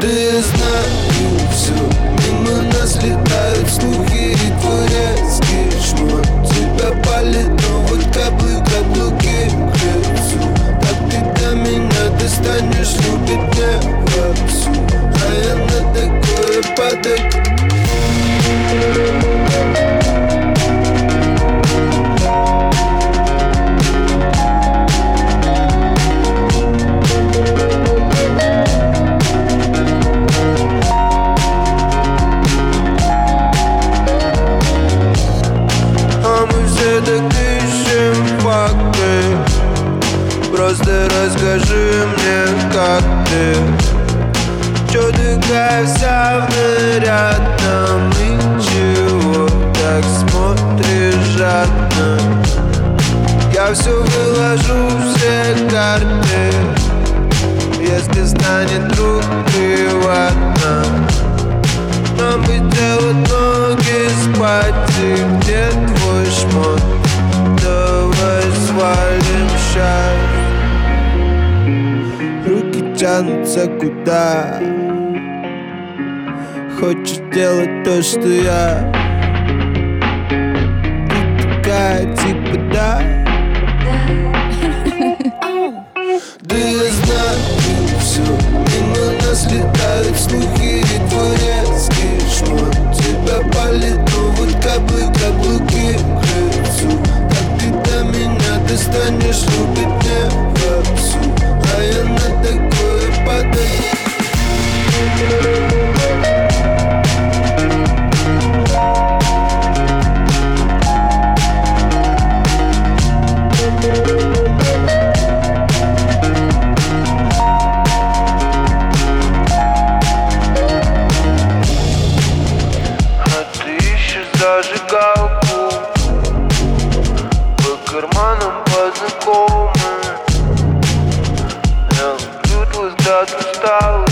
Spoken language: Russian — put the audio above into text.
я знаю все. Мимо нас летают слухи и твой резкий шмот. Тебя палит, но вот каблуки к лицу. Так ты до меня достанешь, любит не вовсю. А я на такое падать. Так ищем факты. Просто расскажи мне, как ты. Чё такая вся нарядна? И чего так смотришь жадно? Я все выложу, все карты. Если станет вдруг приватно, нам бы делать ноги спать. И где твой шмот? Давай свалим щас. Руки тянутся куда? Хочешь делать то, что я? Ты такая типа да? Да я знаю все. Мимо нас летают слухи и твой резкий шмот. Тебя палит, но вот каблуки к лицу. Так ты до меня достанешь, любит не вовсю. А я на такое падаю. Зажигалку по карманам по знакомым. Я люблю твой взгляд усталый.